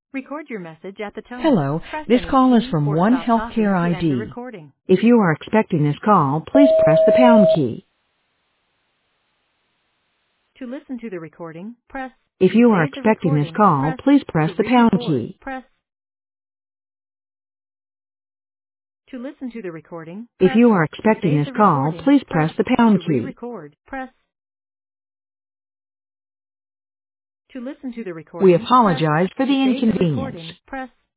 Record your message at the tone. Hello, Press this any call is key from or One stop talking Healthcare to end the ID. recording. If you are expecting this call, please press the pound key. To listen to the recording, press. If To you are save the expecting this recording, call, press. please press To the pound re-record, key. press. To listen to the recording, If press. you are To expecting save this the call, recording, please press. press the To pound key. re-record, press. To listen to the We recording, press. apologize for To the save the inconvenience. recording, press.